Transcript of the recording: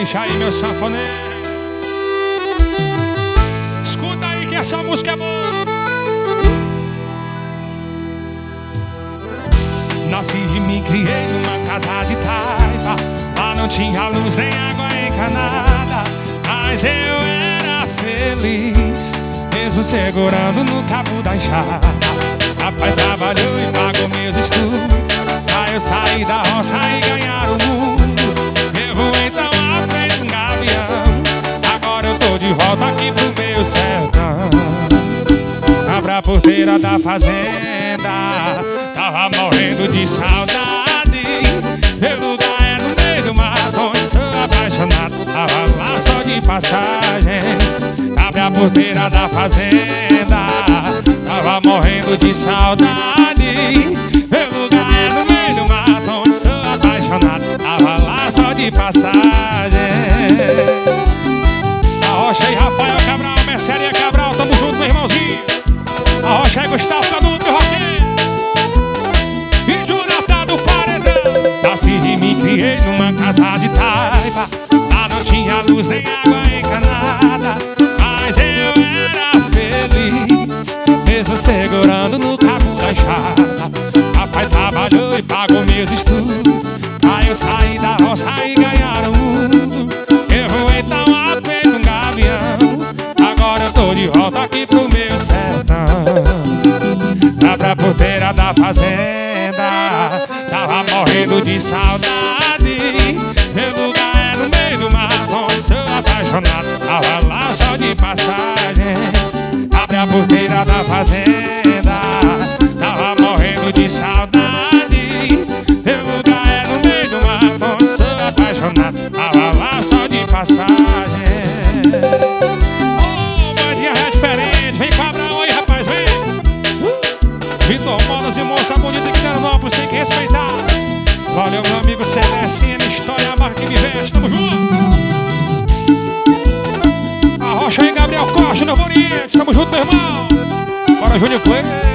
capricha aí, meu sanfoneiro. Escuta aí que essa música é boa. Nasci e me criei numa casa de taipa. Lá não tinha luz nem água encanada, mas eu era feliz, mesmo segurando no cabo da enxada. Papai trabalhou e pagou meus estudos, pra eu sair da roça e ganhar o mundo. Eu vou então aprender um gavião. Agora eu tô de volta aqui pro meu sertão. Abra a porteira da fazenda, tava morrendo de saudade. Meu lugar é no meio do mato, onde sou apaixonado. Tava lá só de passagem. Abre a porteira da fazenda, tava morrendo de saudade. Meu lugar é no meio do mato, onde sou apaixonado. Tava lá só de passagem. A Rocha e Rafael Cabral, Mercearia Cabral, tamo junto, meu irmãozinho. A Rocha e Gustavo Canuto, Roquinho e Jonathan do Paredão. Nasci e me criei numa casa de taipa. Lá não tinha luz nem água encanada, mas eu era feliz, mesmo segurando no cabo da enxada. Papai trabalhou e pagou meus estudos, pra eu sair da roça e ganhar o mundo. Eu vou então apeito um gavião. Agora eu tô de volta aqui pro meu sertão. Abre a porteira da fazenda, tava morrendo de saudade. Meu lugar é no meio do mato, onde sou apaixonado. Tava lá só de passagem. Abre a porteira da fazenda, tava morrendo de saudade. Meu lugar é no meio do mato, onde sou apaixonado. Tava lá só de passagem. Oh, bandinha é diferente, vem com Abraão aí, rapaz, vem. Vitor Modas e moça bonita que Teranópolis tem que respeitar. Valeu, meu amigo Celestino, história a marca que me veste, tamo junto. A Rocha e Gabriel Costa, Novo Oriente, tamo junto, meu irmão. Bora, Júnior Play.